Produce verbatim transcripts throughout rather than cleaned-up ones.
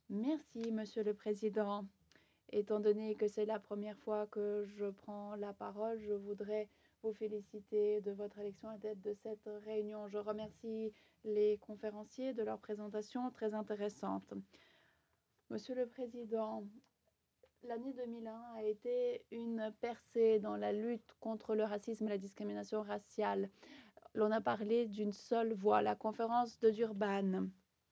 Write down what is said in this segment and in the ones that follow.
Merci, Monsieur le Président. Étant donné que c'est la première fois que je prends la parole, je voudrais vous féliciter de votre élection à tête de cette réunion. Je remercie les conférenciers de leur présentation très intéressante. Monsieur le Président, l'année deux mille un a été une percée dans la lutte contre le racisme et la discrimination raciale. L'on a parlé d'une seule voix, la conférence de Durban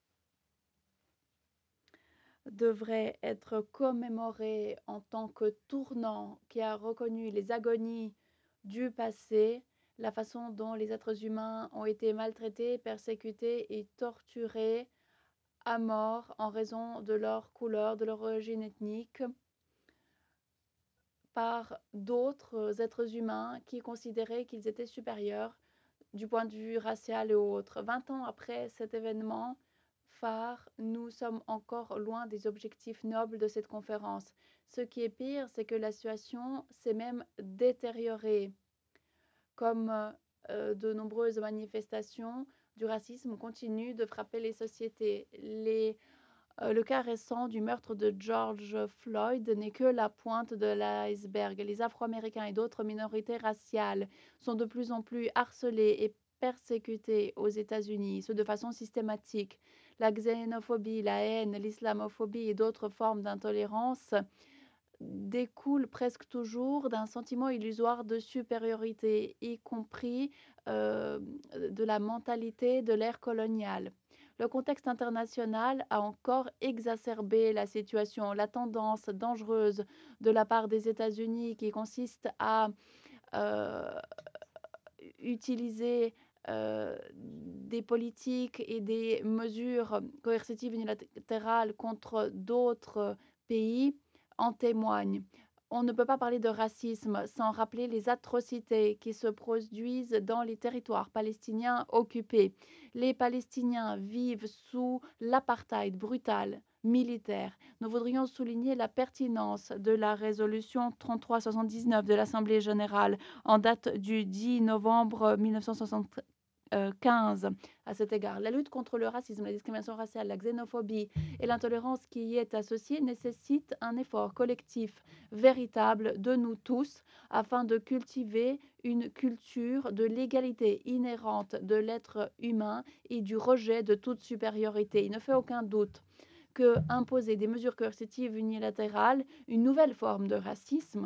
devrait être commémoré en tant que tournant qui a reconnu les agonies du passé, la façon dont les êtres humains ont été maltraités, persécutés et torturés à mort en raison de leur couleur, de leur origine ethnique, par d'autres êtres humains qui considéraient qu'ils étaient supérieurs du point de vue racial et autres. vingt ans après cet événement phare, nous sommes encore loin des objectifs nobles de cette conférence. Ce qui est pire, c'est que la situation s'est même détériorée. Comme euh, de nombreuses manifestations du racisme continuent de frapper les sociétés. Les euh, le cas récent du meurtre de George Floyd n'est que la pointe de l'iceberg. Les Afro-Américains et d'autres minorités raciales sont de plus en plus harcelés et persécutés aux États-Unis, ce de façon systématique. La xénophobie, la haine, l'islamophobie et d'autres formes d'intolérance découlent presque toujours d'un sentiment illusoire de supériorité, y compris euh, de la mentalité de l'ère coloniale. Le contexte international a encore exacerbé la situation. La tendance dangereuse de la part des États-Unis qui consiste à euh, utiliser euh, des politiques et des mesures coercitives unilatérales contre d'autres pays en témoigne. On ne peut pas parler de racisme sans rappeler les atrocités qui se produisent dans les territoires palestiniens occupés. Les Palestiniens vivent sous l'apartheid brutal militaire. Nous voudrions souligner la pertinence de la résolution trente-trois soixante-dix-neuf de l'Assemblée générale en date du dix novembre mille neuf cent soixante-quinze à cet égard. La lutte contre le racisme, la discrimination raciale, la xénophobie et l'intolérance qui y est associée nécessite un effort collectif véritable de nous tous afin de cultiver une culture de l'égalité inhérente de l'être humain et du rejet de toute supériorité. Il ne fait aucun doute que imposer des mesures coercitives unilatérales, une nouvelle forme de racisme,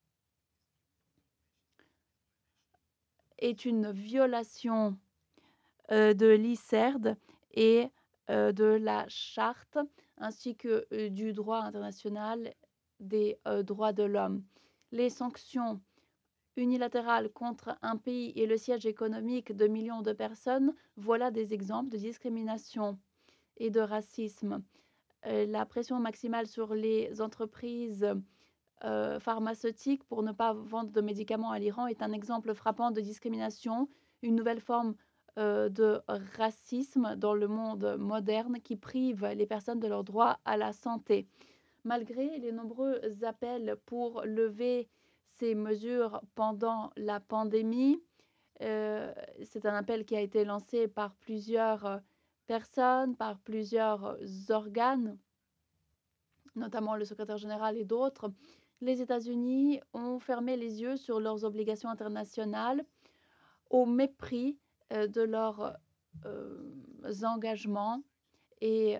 est une violation euh, de l'I C E R D et euh, de la charte ainsi que euh, du droit international des euh, droits de l'homme. Les sanctions unilatérales contre un pays et le siège économique de millions de personnes, voilà des exemples de discrimination et de racisme. Euh, la pression maximale sur les entreprises euh, pharmaceutiques pour ne pas vendre de médicaments à l'Iran est un exemple frappant de discrimination, une nouvelle forme euh, de racisme dans le monde moderne qui prive les personnes de leur droit à la santé. Malgré les nombreux appels pour lever ces mesures pendant la pandémie, euh, c'est un appel qui a été lancé par plusieurs personnes, par plusieurs organes, notamment le secrétaire général et d'autres. Les États-Unis ont fermé les yeux sur leurs obligations internationales au mépris euh, de leurs euh, engagements et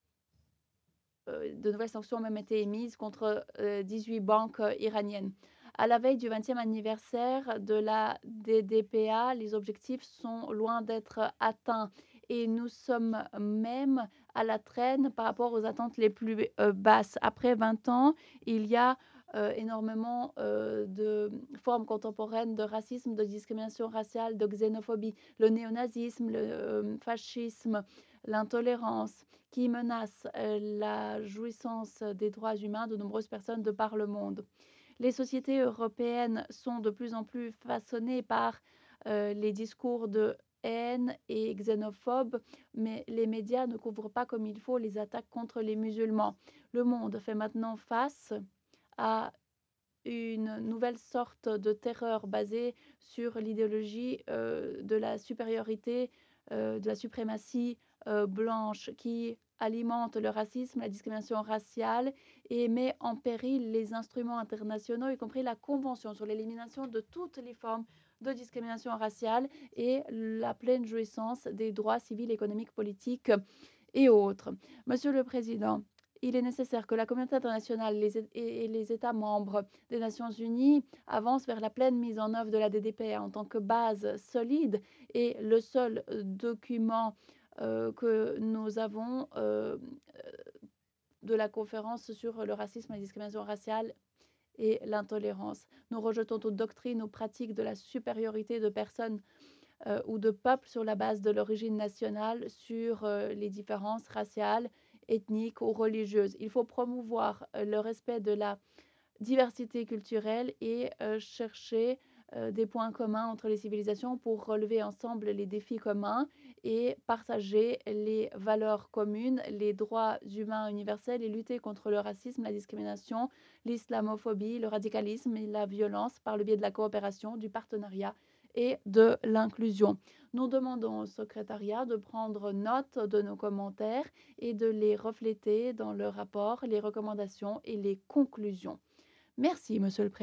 euh, de nouvelles sanctions ont même été émises contre euh, dix-huit banques euh, iraniennes. À la veille du vingtième anniversaire de la D D P A, les objectifs sont loin d'être atteints et nous sommes même à la traîne par rapport aux attentes les plus euh, basses. Après vingt ans, il y a euh, énormément euh, de formes contemporaines de racisme, de discrimination raciale, de xénophobie, le néonazisme, le euh, fascisme, l'intolérance qui menacent euh, la jouissance des droits humains de nombreuses personnes de par le monde. Les sociétés européennes sont de plus en plus façonnées par euh, les discours de haine et xénophobes, mais les médias ne couvrent pas comme il faut les attaques contre les musulmans. Le monde fait maintenant face à une nouvelle sorte de terreur basée sur l'idéologie euh, de la supériorité, euh, de la suprématie euh, blanche qui alimente le racisme, la discrimination raciale et met en péril les instruments internationaux, y compris la Convention sur l'élimination de toutes les formes de discrimination raciale et la pleine jouissance des droits civils, économiques, politiques et autres. Monsieur le Président, il est nécessaire que la communauté internationale les et les États membres des Nations Unies avancent vers la pleine mise en œuvre de la D D P en tant que base solide et le seul document euh, que nous avons euh, de la conférence sur le racisme et la discrimination raciale et l'intolérance. Nous rejetons toute doctrine ou pratique de la supériorité de personnes euh, ou de peuples sur la base de l'origine nationale, sur euh, les différences raciales, ethniques ou religieuses. Il faut promouvoir euh, le respect de la diversité culturelle et euh, chercher euh, des points communs entre les civilisations pour relever ensemble les défis communs et partager les valeurs communes, les droits humains universels et lutter contre le racisme, la discrimination, l'islamophobie, le radicalisme et la violence par le biais de la coopération, du partenariat et de l'inclusion. Nous demandons au secrétariat de prendre note de nos commentaires et de les refléter dans le rapport, les recommandations et les conclusions. Merci, Monsieur le Président.